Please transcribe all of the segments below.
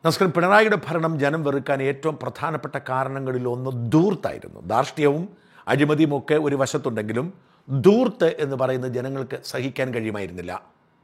നമസ്കാരം. പിണറായിയുടെ ഭരണം ജനം വെറുക്കാൻ ഏറ്റവും പ്രധാനപ്പെട്ട കാരണങ്ങളിലൊന്ന് ധൂർത്തായിരുന്നു. ധാർഷ്ട്യവും അഴിമതിയുമൊക്കെ ഒരു വശത്തുണ്ടെങ്കിലും ധൂർത്ത് എന്ന് പറയുന്നത് ജനങ്ങൾക്ക് സഹിക്കാൻ കഴിയുമായിരുന്നില്ല.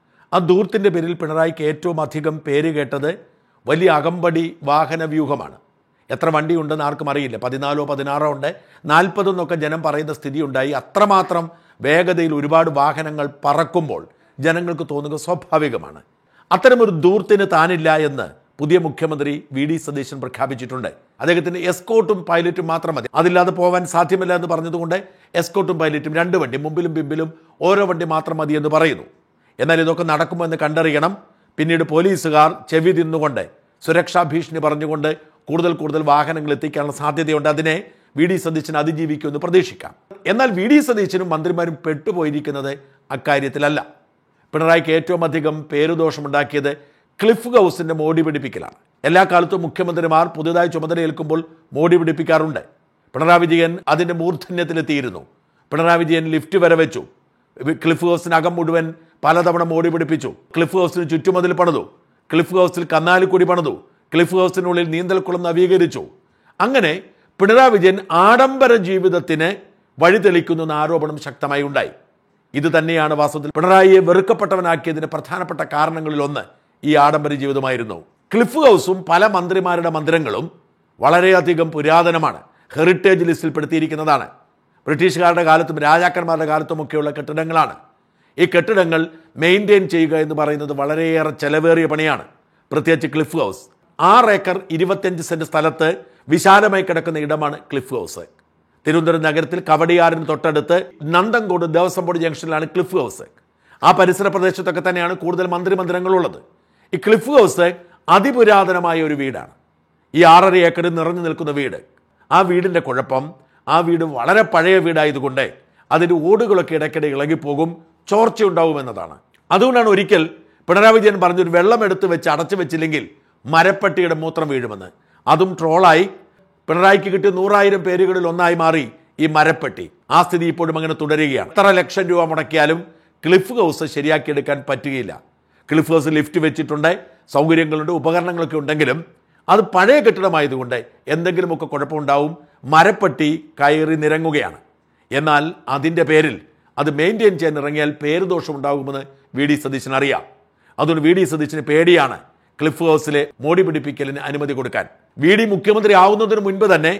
ആ ധൂർത്തിൻ്റെ പേരിൽ പിണറായിക്ക് ഏറ്റവും അധികം പേര് കേട്ടത് വലിയ അകമ്പടി വാഹന വ്യൂഹമാണ്. എത്ര വണ്ടിയുണ്ടെന്ന് ആർക്കും അറിയില്ല. 14 16 ഉണ്ട്, 40 എന്നൊക്കെ ജനം പറയുന്ന സ്ഥിതി ഉണ്ടായി. അത്രമാത്രം വേഗതയിൽ ഒരുപാട് വാഹനങ്ങൾ പറക്കുമ്പോൾ ജനങ്ങൾക്ക് തോന്നുക സ്വാഭാവികമാണ്. അത്തരമൊരു ധൂർത്തിന് താനില്ല എന്ന് പുതിയ മുഖ്യമന്ത്രി വി.ഡി. സതീശൻ പ്രഖ്യാപിച്ചിട്ടുണ്ട്. അദ്ദേഹത്തിന് എസ്കോട്ടും പൈലറ്റും മാത്രം മതി, അതില്ലാതെ പോകാൻ സാധ്യമല്ല എന്ന് പറഞ്ഞതുകൊണ്ട് എസ്കോട്ടും പൈലറ്റും 2 വണ്ടി, മുമ്പിലും പിമ്പിലും ഓരോ വണ്ടി മാത്രം മതി എന്ന് പറയുന്നു. എന്നാൽ ഇതൊക്കെ നടക്കുമോ എന്ന് കണ്ടറിയണം. പിന്നീട് പോലീസുകാർ ചെവി തിന്നുകൊണ്ട് സുരക്ഷാ ഭീഷണി പറഞ്ഞുകൊണ്ട് കൂടുതൽ വാഹനങ്ങൾ എത്തിക്കാനുള്ള സാധ്യതയുണ്ട്. അതിനെ വി.ഡി. സതീശൻ അതിജീവിക്കുമെന്ന് പ്രതീക്ഷിക്കാം. എന്നാൽ വി.ഡി. സതീശനും മന്ത്രിമാരും പെട്ടുപോയിരിക്കുന്നത് അക്കാര്യത്തിലല്ല. പിണറായിക്ക് ഏറ്റവും അധികം പേരുദോഷമുണ്ടാക്കിയത് ക്ലിഫ് ഹൗസിൻ്റെ മോടി പിടിപ്പിക്കലാണ്. എല്ലാ കാലത്തും മുഖ്യമന്ത്രിമാർ പുതുതായി ചുമതലയേൽക്കുമ്പോൾ മോടി പിടിപ്പിക്കാറുണ്ട്. പിണറായി വിജയൻ അതിൻ്റെ മൂർധന്യത്തിലെത്തിയിരുന്നു. പിണറായി വിജയൻ ലിഫ്റ്റ് വരെ വെച്ചു. ക്ലിഫ് ഹൗസിനകം മുഴുവൻ പലതവണ മോടി പിടിപ്പിച്ചു. ക്ലിഫ് ഹൗസിന് ചുറ്റുമതിൽ പണിതു. ക്ലിഫ് ഹൗസിൽ കന്നാലിക്കുടി പണിതു. ക്ലിഫ് ഹൗസിനുള്ളിൽ നീന്തൽക്കുളം നവീകരിച്ചു. അങ്ങനെ പിണറായി വിജയൻ ആഡംബര ജീവിതത്തിന് വഴിതെളിക്കുന്ന ആരോപണം ശക്തമായി ഉണ്ടായി. ഇത് തന്നെയാണ് വാസ്തവത്തിൽ പിണറായിയെ വെറുക്കപ്പെട്ടവനാക്കിയതിന് പ്രധാനപ്പെട്ട കാരണങ്ങളിലൊന്ന് ഈ ആഡംബര ജീവിതമായിരുന്നു. ക്ലിഫ് ഹൗസും പല മന്ത്രിമാരുടെ മന്ദിരങ്ങളും വളരെയധികം പുരാതനമാണ്, ഹെറിറ്റേജ് ലിസ്റ്റിൽ പെടുത്തിയിരിക്കുന്നതാണ്. ബ്രിട്ടീഷുകാരുടെ കാലത്തും രാജാക്കന്മാരുടെ കാലത്തുമൊക്കെയുള്ള കെട്ടിടങ്ങളാണ്. ഈ കെട്ടിടങ്ങൾ മെയിൻറ്റെയിൻ ചെയ്യുക എന്ന് പറയുന്നത് വളരെയേറെ ചെലവേറിയ പണിയാണ്. പ്രത്യേകിച്ച് ക്ലിഫ് ഹൗസ്. 6 ഏക്കർ 25 സെൻറ്റ് സ്ഥലത്ത് വിശാലമായി കിടക്കുന്ന ഇടമാണ് ക്ലിഫ് ഹൗസ്. തിരുവനന്തപുരം നഗരത്തിൽ കവടിയാറിന് തൊട്ടടുത്ത് നന്തൻകോട് ദേവസ്വം ബോർഡ് ജംഗ്ഷനിലാണ് ക്ലിഫ് ഹൗസ്. ആ പരിസര പ്രദേശത്തൊക്കെ തന്നെയാണ് കൂടുതൽ മന്ദിരങ്ങളുള്ളത്. ഈ ക്ലിഫ് ഹൗസ് അതിപുരാതനമായ ഒരു വീടാണ്. ഈ 6.5 ഏക്കറിൽ നിറഞ്ഞു നിൽക്കുന്ന വീട്. ആ വീടിൻ്റെ കുഴപ്പം, ആ വീട് വളരെ പഴയ വീടായതുകൊണ്ട് അതിൻ്റെ ഓടുകളൊക്കെ ഇടയ്ക്കിടെ ഇളകിപ്പോകും, ചോർച്ചയുണ്ടാവുമെന്നതാണ്. അതുകൊണ്ടാണ് ഒരിക്കൽ പിണറായി വിജയൻ പറഞ്ഞൊരു വെള്ളം എടുത്ത് വെച്ച് അടച്ചു വെച്ചില്ലെങ്കിൽ മരപ്പട്ടിയുടെ മൂത്രം വീഴുമെന്ന്. അതും ട്രോളായി പിണറായിക്ക് കിട്ടിയ 100,000 പേരുകളിൽ ഒന്നായി മാറി ഈ മരപ്പെട്ടി. ആ സ്ഥിതി ഇപ്പോഴും അങ്ങനെ തുടരുകയാണ്. എത്ര ലക്ഷം രൂപ മുടക്കിയാലും ക്ലിഫ് ഹൗസ് ശരിയാക്കിയെടുക്കാൻ പറ്റുകയില്ല. ക്ലിഫ് ഹൗസ് ലിഫ്റ്റ് വെച്ചിട്ടുണ്ട്, സൗകര്യങ്ങളുണ്ട്, ഉപകരണങ്ങളൊക്കെ ഉണ്ടെങ്കിലും അത് പഴയ കെട്ടിടമായതുകൊണ്ട് എന്തെങ്കിലുമൊക്കെ കുഴപ്പമുണ്ടാവും. മരപ്പെട്ടി കയറി നിരങ്ങുകയാണ്. എന്നാൽ അതിൻ്റെ പേരിൽ അത് മെയിൻറ്റെയിൻ ചെയ്യാൻ ഇറങ്ങിയാൽ പേരുദോഷം ഉണ്ടാകുമെന്ന് വി.ഡി. സതീശൻ അറിയാം. അതുകൊണ്ട് വി.ഡി. സതീശന് പേടിയാണ് ക്ലിഫ് ഹൗസിലെ മോടി പിടിപ്പിക്കലിന് അനുമതി കൊടുക്കാൻ. വി.ഡി. മുഖ്യമന്ത്രി ആവുന്നതിന് മുൻപ് തന്നെ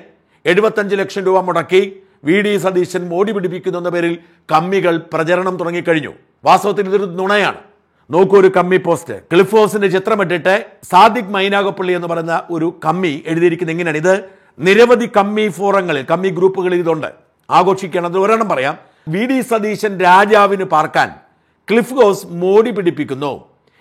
75 ലക്ഷം രൂപ മുടക്കി വി.ഡി. സതീശൻ മോടി പിടിപ്പിക്കുന്ന പേരിൽ കമ്മികൾ പ്രചരണം തുടങ്ങിക്കഴിഞ്ഞു. വാസ്തവത്തിൽ ഇതൊരു നുണയാണ്. നോക്കൂ, ഒരു കമ്മി പോസ്റ്റ്, ക്ലിഫ് ഹൗസിന്റെ ചിത്രമിട്ടിട്ട് സാദിഖ് മൈനാഗപ്പള്ളി എന്ന് പറയുന്ന ഒരു കമ്മി എഴുതിയിരിക്കുന്നത് എങ്ങനെയാണ്? ഇത് നിരവധി കമ്മി ഫോറങ്ങളിൽ, കമ്മി ഗ്രൂപ്പുകളിൽ ഇതുണ്ട്. ആഘോഷിക്കണം. ഒരെണ്ണം പറയാം. വി.ഡി. സതീശൻ രാജാവിന് പാർക്കാൻ ക്ലിഫ് ഹൗസ് മോടി പിടിപ്പിക്കുന്നു.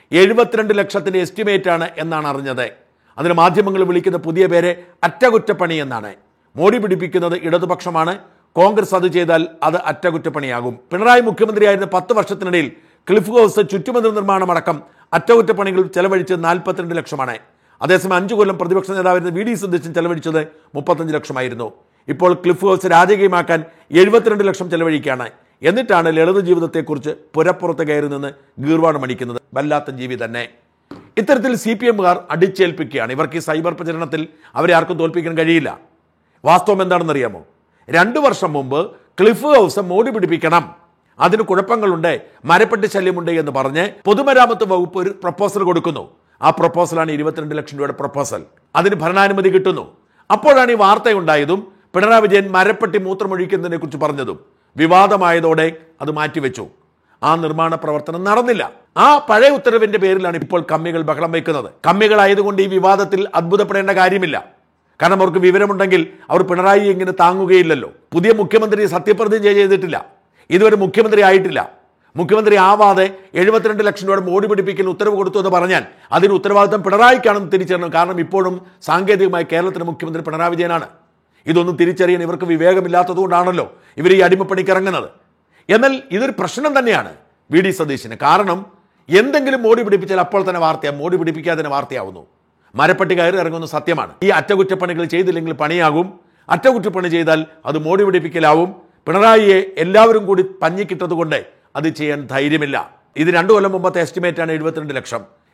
72 ലക്ഷത്തിന്റെ എസ്റ്റിമേറ്റ് ആണ് എന്നാണ് അറിഞ്ഞത്. അതിന് മാധ്യമങ്ങൾ വിളിക്കുന്ന പുതിയ പേര് അറ്റകുറ്റപ്പണി എന്നാണ്. മോടി പിടിപ്പിക്കുന്നത് ഇടതുപക്ഷമാണ്. കോൺഗ്രസ് അത് ചെയ്താൽ അത് അറ്റകുറ്റപ്പണിയാകും. പിണറായി മുഖ്യമന്ത്രിയായിരുന്ന 10 വർഷത്തിനിടയിൽ ക്ലിഫ് ഹൗസ് ചുറ്റുമതിൽ നിർമ്മാണമടക്കം അറ്റകുറ്റപ്പണികൾ ചെലവഴിച്ചത് 42 ലക്ഷമാണ്. അതേസമയം 5 കൊല്ലം പ്രതിപക്ഷ നേതാവായിരുന്ന വി.ഡി. സതീശൻ ചെലവഴിച്ചത് 35 ലക്ഷമായിരുന്നു. ഇപ്പോൾ ക്ലിഫ് ഹൗസ് രാജകീയമാക്കാൻ 72 ലക്ഷം ചെലവഴിക്കുകയാണ്. എന്നിട്ടാണ് ലളിത ജീവിതത്തെക്കുറിച്ച് പുരപ്പുറത്ത് കയറി നിന്ന് ഗീർവാണം അടിക്കുന്നത്. വല്ലാത്ത ജീവി തന്നെ. ഇത്തരത്തിൽ CPM-കാർ അടിച്ചേൽപ്പിക്കുകയാണ്. ഇവർക്ക് ഈ സൈബർ പ്രചരണത്തിൽ അവരെ ആർക്കും തോൽപ്പിക്കാൻ കഴിയില്ല. വാസ്തവം എന്താണെന്നറിയാമോ? 2 വർഷം മുമ്പ് ക്ലിഫ് ഹൗസ് മോടി പിടിപ്പിക്കണം, അതിന് കുഴപ്പങ്ങളുണ്ട്, മരപ്പെട്ടി ശല്യമുണ്ട് എന്ന് പറഞ്ഞ് പൊതുമരാമത്ത് വകുപ്പ് ഒരു പ്രപ്പോസൽ കൊടുക്കുന്നു. ആ പ്രപ്പോസലാണ് 22 ലക്ഷം രൂപയുടെ പ്രപ്പോസൽ. അതിന് ഭരണാനുമതി കിട്ടുന്നു. അപ്പോഴാണ് ഈ വാർത്തയുണ്ടായതും പിണറായി വിജയൻ മരപ്പെട്ടി മൂത്രമൊഴിക്കുന്നതിനെ കുറിച്ച് പറഞ്ഞതും. വിവാദമായതോടെ അത് മാറ്റിവെച്ചു. ആ നിർമ്മാണ പ്രവർത്തനം നടന്നില്ല. ആ പഴയ ഉത്തരവിന്റെ പേരിലാണ് ഇപ്പോൾ കമ്മികൾ ബഹളം വയ്ക്കുന്നത്. കമ്മികളായതുകൊണ്ട് ഈ വിവാദത്തിൽ അത്ഭുതപ്പെടേണ്ട കാര്യമില്ല. കാരണം അവർക്ക് വിവരമുണ്ടെങ്കിൽ അവർ പിണറായി ഇങ്ങനെ താങ്ങുകയില്ലല്ലോ. പുതിയ മുഖ്യമന്ത്രി സത്യപ്രതിജ്ഞ ചെയ്തിട്ടില്ല, ഇതുവരെ മുഖ്യമന്ത്രി ആയിട്ടില്ല. മുഖ്യമന്ത്രി ആവാതെ 72 ലക്ഷം രൂപയുടെ മോടി പിടിപ്പിക്കൽ ഉത്തരവ് കൊടുത്തു എന്ന് പറഞ്ഞാൽ അതിന് ഉത്തരവാദിത്തം പിണറായിക്കാണെന്ന് തിരിച്ചറിയണം. കാരണം ഇപ്പോഴും സാങ്കേതികമായി കേരളത്തിലെ മുഖ്യമന്ത്രി പിണറായി വിജയനാണ്. ഇതൊന്നും തിരിച്ചറിയാൻ ഇവർക്ക് വിവേകമില്ലാത്തതുകൊണ്ടാണല്ലോ ഇവർ ഈ അടിമപ്പണിക്ക് ഇറങ്ങുന്നത്. എന്നാൽ ഇതൊരു പ്രശ്നം തന്നെയാണ് വി.ഡി. സതീശന്. കാരണം എന്തെങ്കിലും മോടി പിടിപ്പിച്ചാൽ അപ്പോൾ തന്നെ വാർത്തയാവും, മോടി പിടിപ്പിക്കാതെ തന്നെ വാർത്തയാവുന്നു. മരപ്പെട്ടി കയറി ഇറങ്ങുന്ന സത്യമാണ്. ഈ അറ്റകുറ്റപ്പണികൾ ചെയ്തില്ലെങ്കിൽ പണിയാകും, അറ്റകുറ്റപ്പണി ചെയ്താൽ അത് മോടി പിടിപ്പിക്കലാവും. പിണറായിയെ എല്ലാവരും കൂടി പഞ്ഞിക്കിട്ടതുകൊണ്ട് അത് ചെയ്യാൻ ധൈര്യമില്ല. ഇത് 2 കൊല്ലം മുമ്പത്തെ എസ്റ്റിമേറ്റ് ആണ് 72 ലക്ഷം.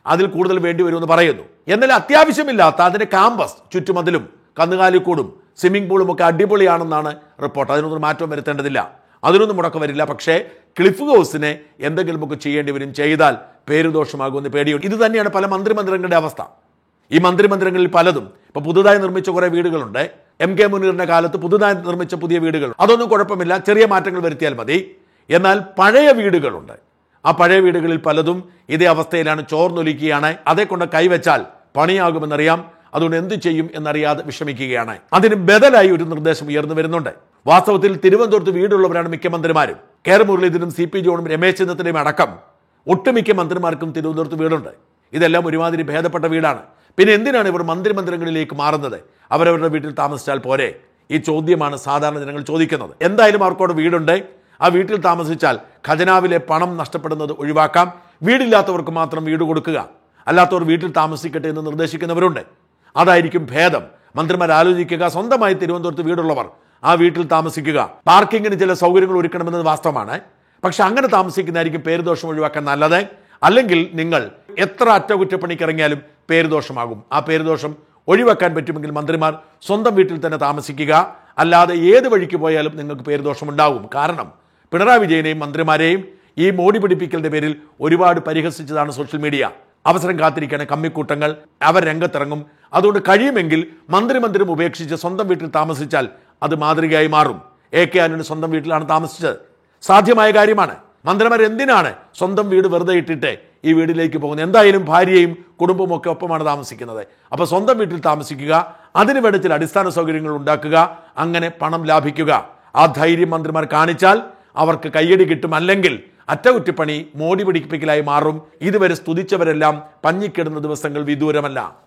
അതിൽ കൂടുതൽ വേണ്ടി വരുമെന്ന് പറയുന്നു. എന്നാൽ അത്യാവശ്യമില്ലാത്ത അതിൻ്റെ ക്യാമ്പസ് ചുറ്റുമതിലും കന്നുകാലിക്കൂടും സ്വിമ്മിംഗ് പൂളും ഒക്കെ അടിപൊളിയാണെന്നാണ് റിപ്പോർട്ട്. അതിനൊന്നും മാറ്റം വരുത്തേണ്ടതില്ല, അതിനൊന്നും മുടക്കം വരില്ല. പക്ഷേ ക്ലിഫ് ഹൗസിനെ എന്തെങ്കിലുമൊക്കെ ചെയ്യേണ്ടി വരും, ചെയ്താൽ പേരുദോഷമാകുമെന്ന് പേടിയുണ്ട്. ഇത് തന്നെയാണ് പല മന്ത്രിമന്ദിരങ്ങളുടെ അവസ്ഥ. ഈ മന്ത്രിമന്ദിരങ്ങളിൽ പലതും ഇപ്പോൾ പുതുതായി നിർമ്മിച്ച കുറേ വീടുകളുണ്ട്. MK മുനീറിന്റെ കാലത്ത് പുതുതായി നിർമ്മിച്ച പുതിയ വീടുകൾ, അതൊന്നും കുഴപ്പമില്ല, ചെറിയ മാറ്റങ്ങൾ വരുത്തിയാൽ മതി. എന്നാൽ പഴയ വീടുകളുണ്ട്, ആ പഴയ വീടുകളിൽ പലതും ഇതേ അവസ്ഥയിലാണ്, ചോർന്നൊലിക്കുകയാണ്. അതേക്കൊണ്ട് കൈവച്ചാൽ പണിയാകുമെന്നറിയാം, അതുകൊണ്ട് എന്ത് ചെയ്യും എന്നറിയാതെ വിഷമിക്കുകയാണ്. അതിന് ബദലായി ഒരു നിർദ്ദേശം ഉയർന്നു വരുന്നുണ്ട്. വാസ്തവത്തിൽ തിരുവനന്തപുരത്ത് വീടുള്ളവരാണ് മിക്ക മന്ത്രിമാരും. കെ മുരളീധരനും CP ജോണും രമേശ് ചെന്നിത്തലയും അടക്കം ഒട്ടുമിക്ക മന്ത്രിമാർക്കും തിരുവനന്തപുരത്ത് വീടുണ്ട്. ഇതെല്ലാം ഒരുമാതിരി ഭേദപ്പെട്ട വീടാണ്. പിന്നെ എന്തിനാണ് ഇവർ മന്ത്രിമന്ദിരങ്ങളിലേക്ക് മാറുന്നത്? അവരവരുടെ വീട്ടിൽ താമസിച്ചാൽ പോരെ? ഈ ചോദ്യമാണ് സാധാരണ ജനങ്ങൾ ചോദിക്കുന്നത്. എന്തായാലും അവർക്കവിടെ വീടുണ്ട്, ആ വീട്ടിൽ താമസിച്ചാൽ ഖജനാവിലെ പണം നഷ്ടപ്പെടുന്നത് ഒഴിവാക്കാം. വീടില്ലാത്തവർക്ക് മാത്രം വീട് കൊടുക്കുക, അല്ലാത്തവർ വീട്ടിൽ താമസിക്കട്ടെ എന്ന് നിർദ്ദേശിക്കുന്നവരുണ്ട്. അതായിരിക്കും ഭേദം. മന്ത്രിമാർ ആലോചിക്കുക, സ്വന്തമായി തിരുവനന്തപുരത്ത് വീടുള്ളവർ ആ വീട്ടിൽ താമസിക്കുക. പാർക്കിങ്ങിന് ചില സൗകര്യങ്ങൾ ഒരുക്കണമെന്നത് വാസ്തവമാണ്, പക്ഷെ അങ്ങനെ താമസിക്കുന്നതായിരിക്കും പേരുദോഷം ഒഴിവാക്കാൻ നല്ലത്. അല്ലെങ്കിൽ നിങ്ങൾ എത്ര അറ്റകുറ്റപ്പണിക്ക് ഇറങ്ങിയാലും പേരുദോഷമാകും. ആ പേരുദോഷം ഒഴിവാക്കാൻ പറ്റുമെങ്കിൽ മന്ത്രിമാർ സ്വന്തം വീട്ടിൽ തന്നെ താമസിക്കുക. അല്ലാതെ ഏത് വഴിക്ക് പോയാലും നിങ്ങൾക്ക് പേരുദോഷമുണ്ടാകും. കാരണം പിണറായി വിജയനെയും മന്ത്രിമാരെയും ഈ മോടി പിടിപ്പിക്കലിന്റെ പേരിൽ ഒരുപാട് പരിഹസിച്ചതാണ് സോഷ്യൽ മീഡിയ. അവസരം കാത്തിരിക്കുകയാണ് കമ്മിക്കൂട്ടങ്ങൾ, അവർ രംഗത്തിറങ്ങും. അതുകൊണ്ട് കഴിയുമെങ്കിൽ മന്ത്രിമന്ദിരം ഉപേക്ഷിച്ച് സ്വന്തം വീട്ടിൽ താമസിച്ചാൽ അത് മാതൃകയായി മാറും. AK ആന്റണി സ്വന്തം വീട്ടിലാണ് താമസിച്ചത്, സാധ്യമായ കാര്യമാണ്. മന്ത്രിമാർ എന്തിനാണ് സ്വന്തം വീട് വെറുതെ ഇട്ടിട്ട് ഈ വീട്ടിലേക്ക് പോകുന്നത്? എന്തായാലും ഭാര്യയും കുടുംബവും ഒക്കെ ഒപ്പമാണ് താമസിക്കുന്നത്. അപ്പോൾ സ്വന്തം വീട്ടിൽ താമസിക്കുക, അതിന് വേണ്ട ചില അടിസ്ഥാന സൗകര്യങ്ങൾ ഉണ്ടാക്കുക, അങ്ങനെ പണം ലാഭിക്കുക. ആ ധൈര്യം മന്ത്രിമാർ കാണിച്ചാൽ അവർക്ക് കയ്യടി കിട്ടും. അല്ലെങ്കിൽ അറ്റകുറ്റപ്പണി മോടി പിടിപ്പിക്കലായി മാറും. ഇതുവരെ സ്തുതിച്ചവരെല്ലാം പഞ്ഞിക്കിടുന്ന ദിവസങ്ങൾ വിദൂരമല്ല.